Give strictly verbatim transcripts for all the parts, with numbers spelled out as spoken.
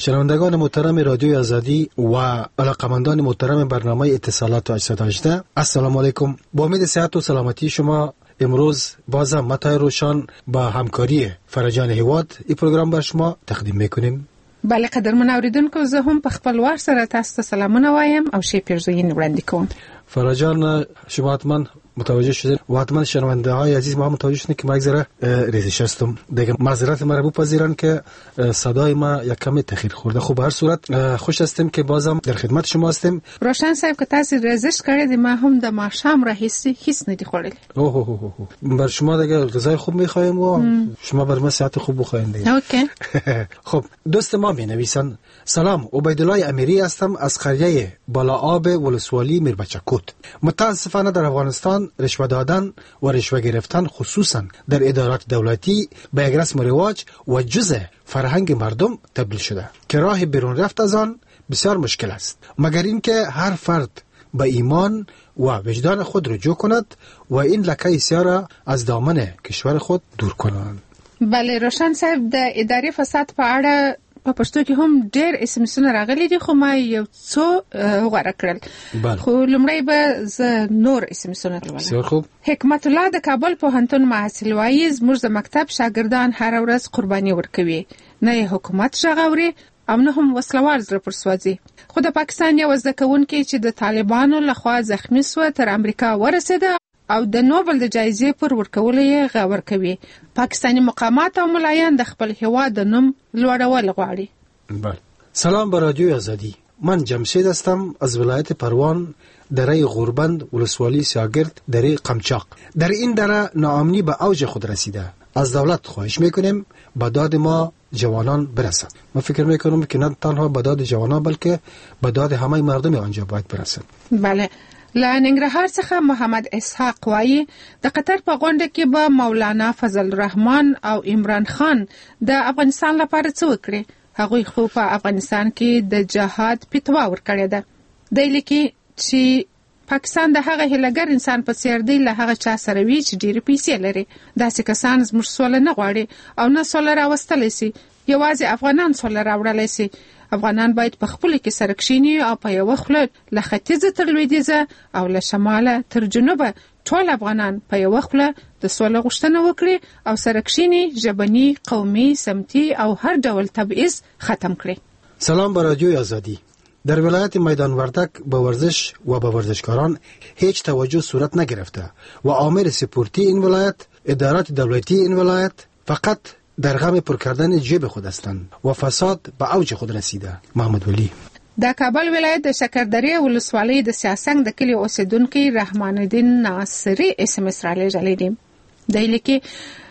شنوندگان محترم رادیوی آزادی و علاقمندان محترم برنامه اتصالات و هشتصد و هجده، السلام علیکم. با امید صحت و سلامتی شما امروز بازم متای روشان با همکاری فرجان هیواد این پروگرام بر شما تقدیم میکنیم. بله قدرمن اوریدونکو، زه هم په خپل وار سره تاسو ته سلامونه وایم او شی پیرزوینې وړاندې کوم. فرجان، شما حتما متوجه شدید و حتما شنونده های عزیز ما متوجه شدید که ما یک ذره ریزش هستم. دیگه معذرت ما رو بپذیرن که صدای ما یک کمی تاخیر خورده. خب به هر صورت خوش هستیم که بازم در خدمت شما هستیم. روشن صاحب که تاسو ریزش کړی، ما هم د ماښام راهیسې هیڅ نه دی خوړلی. اوه اوه اوه بر شما دیگه غذای خوب میخوایم و شما بر ما صحت خوب بخواین دیگه. اوکی. خب دوست ما می نویسن: سلام، عبیدالله امیری هستم از قریه بالا آب ولسوالی میربچکوت. متاسفانه در افغانستان رشوه دادن و رشوه گرفتن خصوصا در ادارات دولتی به یک رسم و رواج و جزء فرهنگ مردم تبدیل شده که راه بیرون رفت از آن بسیار مشکل است، مگر اینکه هر فرد به ایمان و وجدان خود رجوع کند و این لکه سیاه را از دامن کشور خود دور کنند. بله روشن صاحب، د اداري فساد په اړه په پښتو کې هم ډېر اسمسونه راغلي دي، خو ما یو څو غوره کړل. خو لومړی به زه نور اسمسونه بسیار خوب. حکمت الله د کابل پوهنتون محصل وایي زموږ د مکتب شاګردان هره ورځ قرباني ورکوي، نه یې حکومت غږ اوري او نه هم وسلوال زړه پرسوځي. خو د پاکستان یو زده کوونکی چې د طالبانو لخوا زخمی سوه تر امریکا ورسېده او د نوبل د جایزې پر ورکولو یې غور کوي. پاکستانی مقامات او ملایان د خپل هیواد د نوم لوړول غواړي. بله. سلام به رادیوی آزادی. من جمشید هستم از ولایت پروان، دره غوربند، ولسوالی سیاگرد، دره قمچاق. در این دره ناامنی به اوج خود رسیده. از دولت خواهش میکنیم به داد ما جوانان برسد. من فکر میکنم که نه تنها به داد جوانان بلکه به داد همه مردم آنجا باید برسد. بله. له ننګرهار څخه محمد اسحاق وایي د قطر په غونډه کې به مولانا فضل الرحمن او عمران خان د افغانستان لپاره څه وکړي. هغوی خو په افغانستان کې د جهاد فتوا ورکړې ده. دی لیکي چې پاکستان د هغه هیلهګر انسان په څیر دی له هغه چا سره وي چې ډېرې پیسې لري. داسې کسان زموږ سوله نه غواړي او نه سوله راوستلی سي، یوازې افغانان سوله راوړلی سي. افغانان باید په خپل کې سره کښیني او په یوه خوله له ختیځه تر لویدیځه او له شماله تر جنوبه ټول افغانان په یوه خوله د سوله غوښتنه وکړي او سره کښیني، ژبني، قومي، سمتي او هر ډول تبعیض ختم کړي. سلام به رادیوی آزادی. در ولایت میدان وردک به ورزش و به ورزشکاران هیچ توجه صورت نگرفته و آمر سپورتی این ولایت، ادارات دولتی این ولایت فقط در غم پر کردن جیب خود هستند و فساد به اوج خود رسیده. محمد ولی. د کابل ولایت د شکردرې ولسوالۍ د سیاسنګ د کلي اوسیدونکي رحمان الدین ناصری اس ام اس را لېږلی دی. دی لیکي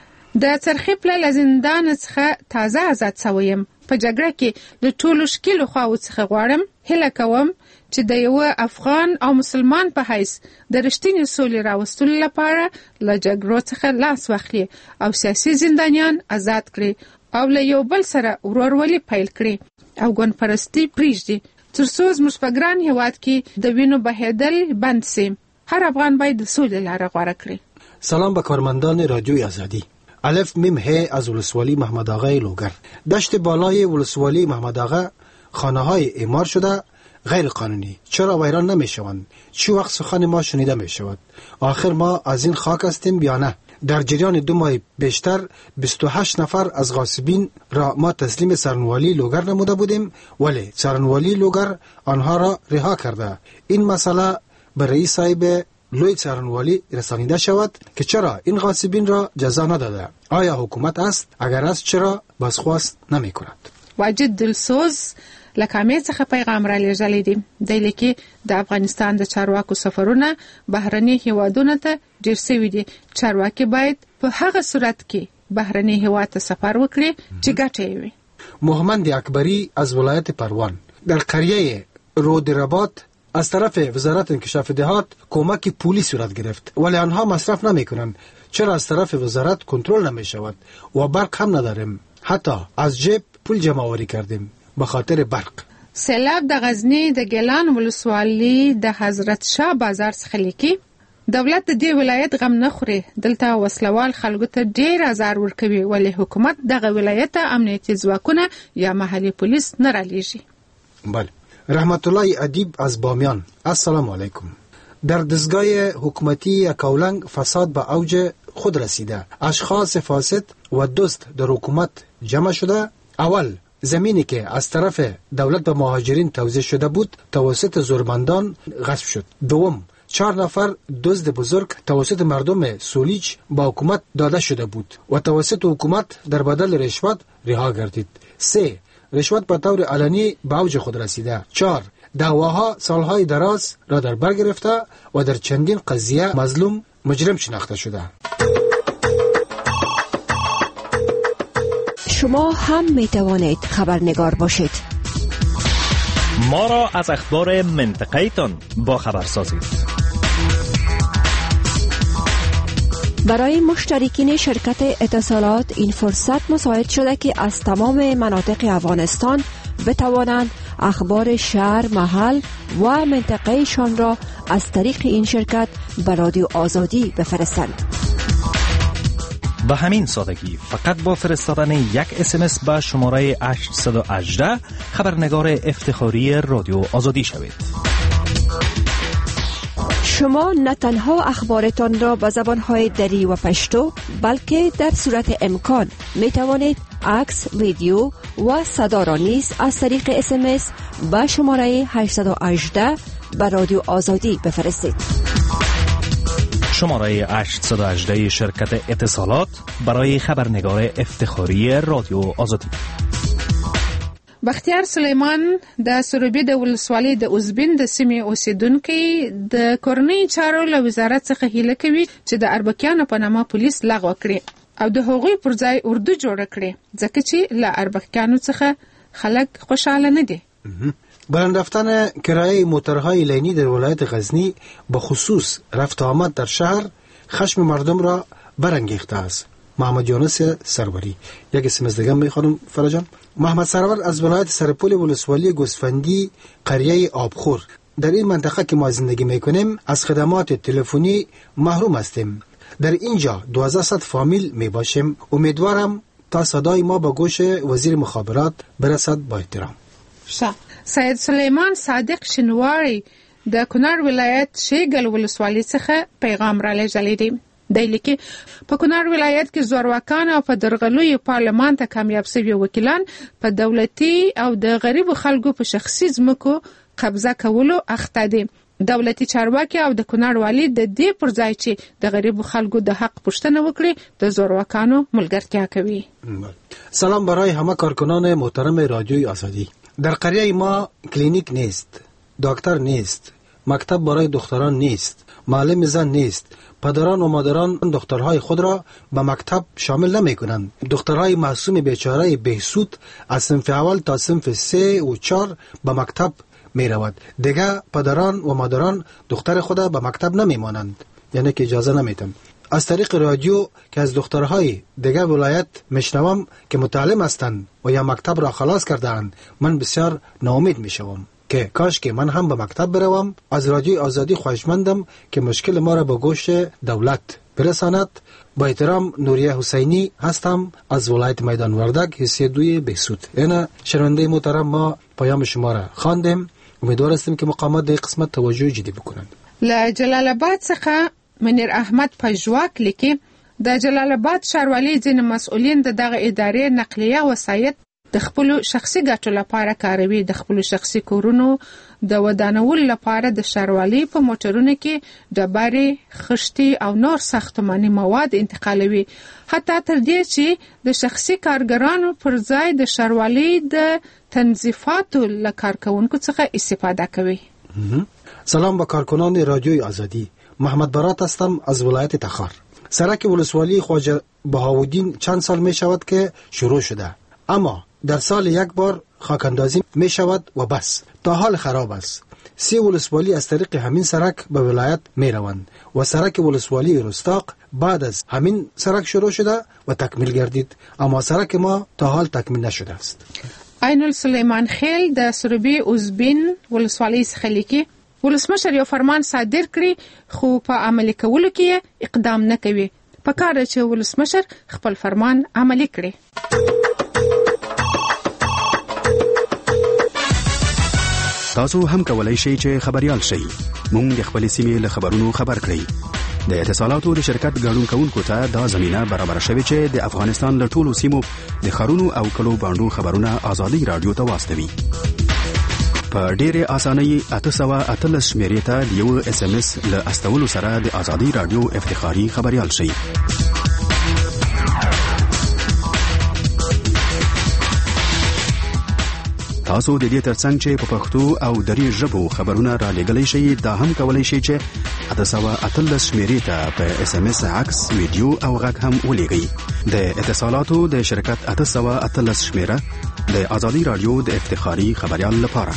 د څرخي پله له زندان څخه تازه آزاد سوی یم. په جګړه کې له ټولو ښکیلو خواوو څخه غواړم، هیله کوم چې د یوه افغان او مسلمان په حیث د رښتینې سولې راوستلو لپاره له جګړو څخه لاس واخلي او سیاسي زندانیان آزاد کړي او له یو بل سره ورورولي پیل کړي او ګوند پرستي پرېږدي، تر څو زموږ په ګران هیواد کې د وینو بهېدل بند سي. هر افغان باید د سولې لاره غوره کړي. سلام به کارمندان رادیوی آزادی. الف میم ه از ولسوالی محمد آقای لوگر. دشت بالای ولسوالی محمد آقا خانه های اعمار شده غیر قانونی. چرا ویران نمی شوند؟ چی وقت سخن ما شنیده می شود؟ آخر ما از این خاک هستیم یا نه؟ در جریان دو ماه بیشتر بیست و هشت نفر از غاصبین را ما تسلیم سرنوالی لوگر نموده بودیم، ولی سرنوالی لوگر آنها را رها کرده. این مسئله به رئیس صاحب لوی سرنوالی رسانیده شود که چرا این غاصبین را جزا نداده. آیا حکومت است؟ اگر است چرا بازخواست نمی کند؟ واجد دلسوز لکامې څخه پیغام را لېږلی دی. دی لیکي د افغانستان د چارواکو سفرونه بهرني هیوادونو ته ډېر سوي دي. چارواکي باید په هغه صورت کې بهرني هیواد ته سفر وکړي چې ګټه یې وي. محمد اکبری از ولایت پروان. در قریه رودربات از طرف وزارت انکشاف دهات کمک پولی صورت گرفت، ولی آنها مصرف نمی کنند. چرا از طرف وزارت کنترل نمی شود و برق هم نداریم؟ حتی از جیب پول جمع آوری کردیم به خاطر برق. سیلاب د غزنی د ګیلان ولسوالۍ د حضرت شاه بازار څخه لیکي دولت د دې ولایت غم نه خوري. دلته وسلوال خلکو ته ډیر ازار ورکوي، ولی حکومت دغه ولایت امنیتي ځواکونه یا محلي پولیس نه رالیږي. بله. رحمت الله ادیب از بامیان: السلام علیکم. در دستگاه حکومتی یکاولنگ فساد به اوج خود رسیده. اشخاص فاسد و دوست در حکومت جمع شده. اول زمینی که از طرف دولت به مهاجرین توزیع شده بود توسط زورمندان غصب شد. دوم، چهار نفر دزد بزرگ توسط مردم سولیج با حکومت داده شده بود و توسط حکومت در بدل رشوت رها گردید. سه، رشوت به طور علنی به اوج خود رسیده. چهار، دعواها سالهای دراز را در بر گرفته و در چندین قضیه مظلوم مجرم شناخته شده. شما هم می توانید خبرنگار باشید. ما را از اخبار منطقه تان با خبر سازید. برای مشترکین شرکت اتصالات این فرصت مساعد شده که از تمام مناطق افغانستان بتوانند اخبار شهر، محل و منطقه شان را از طریق این شرکت به رادیو آزادی بفرستند. به همین سادگی فقط با فرستادن یک اس ام اس به شماره هشت یک هشت خبرنگار افتخاری رادیو آزادی شوید. شما نه تنها اخبارتان را به زبانهای دری و پشتو بلکه در صورت امکان می توانید عکس، ویدیو و صدا را نیز از طریق اس ام اس به شماره هشت یک هشت به رادیو آزادی بفرستید. شماره هشت یک هشت شرکت اتصالات برای خبرنگار افتخاری رادیو آزادی. بختیار سلیمان د سروبي د ولسوالۍ د اوزبین د سیمې اوسیدونکي د کورنۍ چارو له وزارت څخه هیله کوي چې د اربکیانو په نامه پولیس لغوه کړي او د هغوی پر ځای اردو جوړه کړي، ځکه چې له اربکیانو څخه خلک خوشحاله نه دي. بلند رفتن کرایه موترهای لینی در ولایت غزنی به خصوص رفت آمد در شهر خشم مردم را برانگیخته است. محمد یونس سروری. یک اسم از دیگه میخوانم فرجان. محمد سرور از ولایت سرپول ولسوالی گوسفندی قریه آبخور. در این منطقه که ما زندگی میکنیم از خدمات تلفنی محروم هستیم. در اینجا دوازده صد فامیل میباشیم. امیدوارم تا صدای ما به گوش وزیر مخابرات برسد. با احترام. شا. سید سلیمان صادق شنواری د کونړ ولایت شیګل ولسوالۍ څخه پیغام را لېږلی دی. دی لیکي په کونړ ولایت کې زورواکان او په درغلیو پارلمان ته کامیاب شوي وکیلان په دولتي او د غریبو خلکو په شخصي ځمکو قبضه کولو اخته دي. دولتي چارواکي او د کونړ والي د دې پر ځای چې د غریبو خلکو د حق پوښتنه وکړي د زورواکانو ملګرتیا کوي. سلام برای همه کارکنان محترم رادیوی آزادی. در قریه ما کلینیک نیست، دکتر نیست، مکتب برای دختران نیست، معلم زن نیست. پدران و مادران دخترهای خود را به مکتب شامل نمی کنند. دخترهای معصوم بیچاره بهسود از صنف اول تا صنف سه و چار به مکتب می رود. دیگه پدران و مادران دختر خود به مکتب نمی مانند، یعنی که اجازه نمیتن. از طریق رادیو که از دخترهای دیگه ولایت میشنوم که متعلم هستند و یا مکتب را خلاص کردند، من بسیار ناامید میشوم که کاش که من هم به مکتب بروم. از رادیوی آزادی خواهشمندم که مشکل ما را به گوش دولت برساند. با احترام، نوریه حسینی هستم از ولایت میدان وردک، حصه دوی بهسود. اینا شنونده محترم، ما پیام شما را خواندیم. امیدوار هستیم که مقامات در قسمت توجه جدی بکنند. له جلال آباد څخه منیر احمد پژواک لیکي د جلال آباد ښاروالۍ ځینې مسؤلین د دغه ادارې نقلیه وسایط د خپل شخصي ګټو لپاره کاروي. د خپل شخصي کورونو د ودانولو لپاره د ښاروالۍ په موټرونو کې ډبرې، خښتې او نور ساختماني مواد انتقالوي، حتی تر دې چې د شخصي کارګرانو پر ځای د ښاروالۍ د تنظیفاتو له کارکوونکو څخه استفاده کوي. سلام به کارکنان رادیوی آزادی. محمد برات هستم از ولایت تخار. سرک ولسوالی خواجه بهاءالدین چند سال می شود که شروع شده، اما در سال یک بار خاکاندازی می شود و بس. تا حال خراب است. سی ولسوالی از طریق همین سرک به ولایت می روند و سرک ولسوالی رستاق بعد از همین سرک شروع شده و تکمیل گردید، اما سرک ما تا حال تکمیل نشده است. عین السلیمان خیل د سروبي اوزبین ولسوالۍ څخه لیکي ولسمشر یو فرمان صادر کړي خو په عملي کولو کې اقدام نه کوي. پکار دی چې ولسمشر خپل فرمان عملي کړي. تاسو هم کولای شئ چې خبريال شئ. موږ د خپل سیمې له خبرونو خبر کړئ. د اتصالاتو د شرکت ګډون کوونکو ته دا زمينه برابر شوه چې د افغانستان له ټولو سیمو د خارونو او کلو باندې خبرونه ازادي رادیو ته واستوي. په ډېره اسانۍ اته سوه اتلس شمیرې ته د یو اس ام اس له استولو سره د ازادي رادیو افتخاري خبريال شئ. تاسو د دې ترڅنګ چې په پښتو او دري ژبو خبرونه را لګلای شئ، دا هم کولای شئ چې اته سوه اتلس شمیرې ته په اس ام اس عکس، ویډیو او غږ هم ولېږئ. د اتصالاتو د شرکت اته سوه اتلس شمیره د ازادي رادیو د افتخاري خبريال لپاره.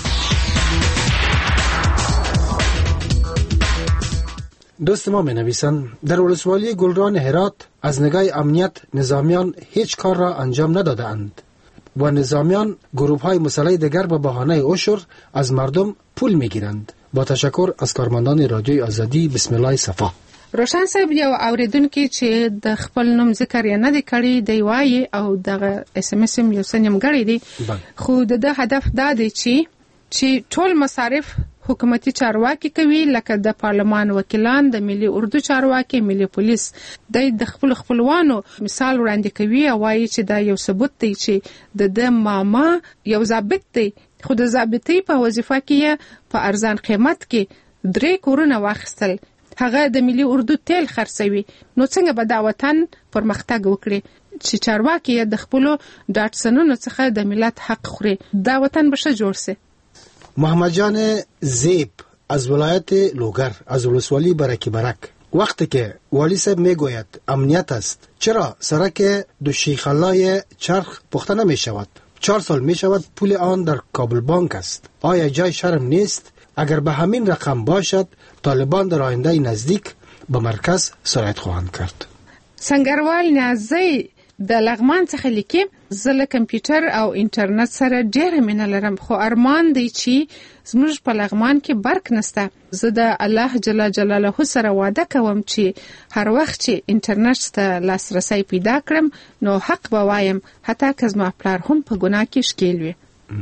دوست ما می‌نویسند در ولسوالی گلران هرات از نگاه امنیت نظامیان هیچ کار را انجام ندادند و نظامیان گروه‌های مسلح دیگر به بهانه عشر از مردم پول می‌گیرند. با تشکر از کارمندان رادیوی آزادی. بسم الله صفا. روشن صاحب یو اوریدونکو چې د خپل نوم ذکر یې نه دی کړی دی وایي او دغه اس ام اس یو سنیم غړي دی، خو د هدف دا دی چې چې ټول مصارف حکومتي چارواکي کوي، لکه د پارلمان وکیلان، د ملي اردو چارواکي، ملي پولیس. د خپل خپلوانو مثال وړاندې کوي او وایي چې دا یو ثبوت دی چې د د ماما یو ضابط دی، خو د ضابطۍ په وظیفه کې په ارزان قیمت کې درې کورونه واخیستل، هغه د ملي اردو تیل خرڅوي. نو څنګه به دا وطن پرمختګ وکړي چې چارواکي د خپلو ډاټسنونو څخه د ملت حق خوري؟ دا وطن به ښه جوړ سي. محمد جان زیب از ولایت لوگر از ولسوالی برکی برک: وقتی که والی صاحب میگوید امنیت است، چرا سرک دو شیخالای چرخ پخته نمی شود؟ چهار سال می شود پول آن در کابل بانک است. آیا جای شرم نیست؟ اگر به همین رقم باشد طالبان در آینده نزدیک به مرکز سرایت خواهند کرد. سنگروال نیازی د لغمان څخه لیکي: زه له کمپیوټر او انټرنیټ سره ډېره مینه لرم، خو ارمان دی چې زموږ په لغمان کې برق نشته. زه د الله جل جلاله سره وعده کوم چې هر وخت چې انټرنیټ ته لاسرسی پیدا کړم نو حق به وایم، حتی که زما پلار هم په ګناه کې ښکیل وي.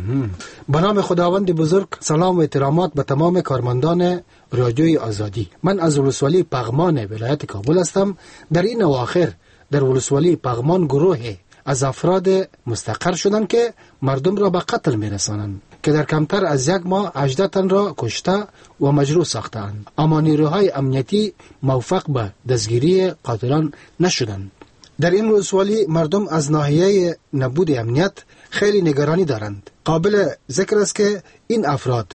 به نام خداوند بزرگ، سلام و احترامات به تمام کارمندان رادیوی آزادی. من از ولسوالی پغمان ولایت کابل هستم. در این اواخر در ولسوالی پغمان گروه از افراد مستقر شدند که مردم را به قتل میرسانند که در کمتر از یک ماه هجده تن را کشته و مجروح ساختند، اما نیروهای امنیتی موفق به دستگیری قاتلان نشدند. در این ولسوالی مردم از ناحیه نبود امنیت خیلی نگرانی دارند. قابل ذکر است که این افراد